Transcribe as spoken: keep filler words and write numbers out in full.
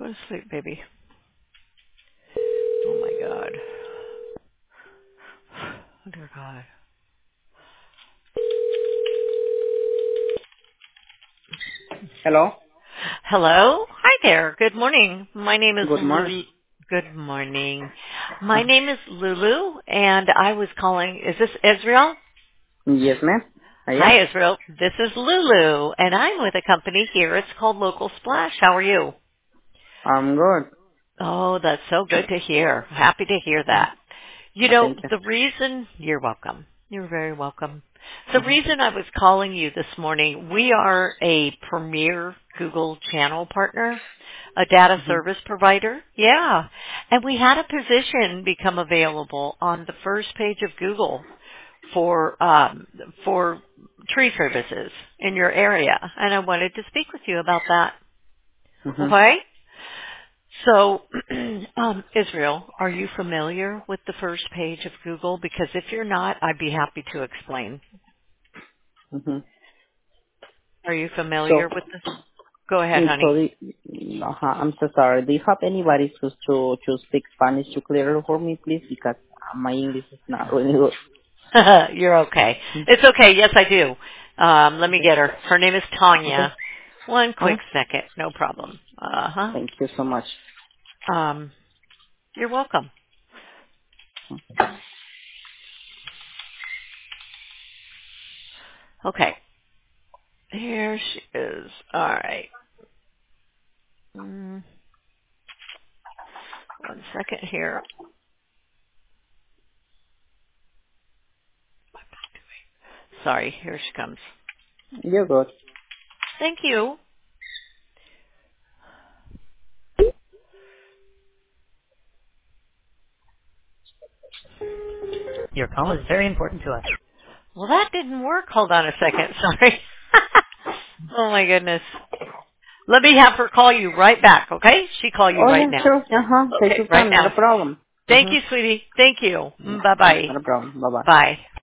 Go to sleep, baby. Oh my God. Oh dear God. Hello. Hello? Hi there. Good morning. My name is Good morning. Lulu. Good morning. My Uh, name is Lulu, and I was calling, is this Israel? yes, ma'am. I am. Hi, Israel. This is Lulu, and I'm with a company here. It's called Local Splash. How are you? I'm good. Oh, that's so good to hear. Happy to hear Uh, that. You know, thank you. the reason, you're welcome. You're very welcome. The Uh-huh. reason I was calling you this morning, we are a premier Google channel partner, a data Uh-huh. service provider. Yeah. And we had a position become available on the first page of Google for, um, for tree services in your area. And I wanted to speak with you about that. Uh-huh. Okay? So, um, Israel, are you familiar with the first page of Google? Because if you're not, I'd be happy to explain. Uh-huh. Are you So, familiar with this? Go ahead, mm, so honey. the, uh-huh, I'm so sorry. Do you have anybody to to to speak Spanish to clear it for me, please? Because uh, my English is not really good. You're okay. Mm. It's okay. Yes, I do. Um, let me Okay. get her. Her name is Okay. Tanya. One quick Uh, second. No problem. Uh-huh. thank you so much. Um, you're welcome. Okay. Here she is. All right. Mm, one second here. Sorry. Here she comes. You're good. Thank you. Your call is very important to us. Well, that didn't work. Hold on a second. Sorry. Oh my goodness. Let me have her call you right back, okay? She call you Oh right yeah, now. sure. Uh-huh. Take Okay, your right time. Not a now. problem. Thank Mm-hmm. you, sweetie. Thank you. Yeah. Bye Mm, bye. not a problem. Bye bye. Bye.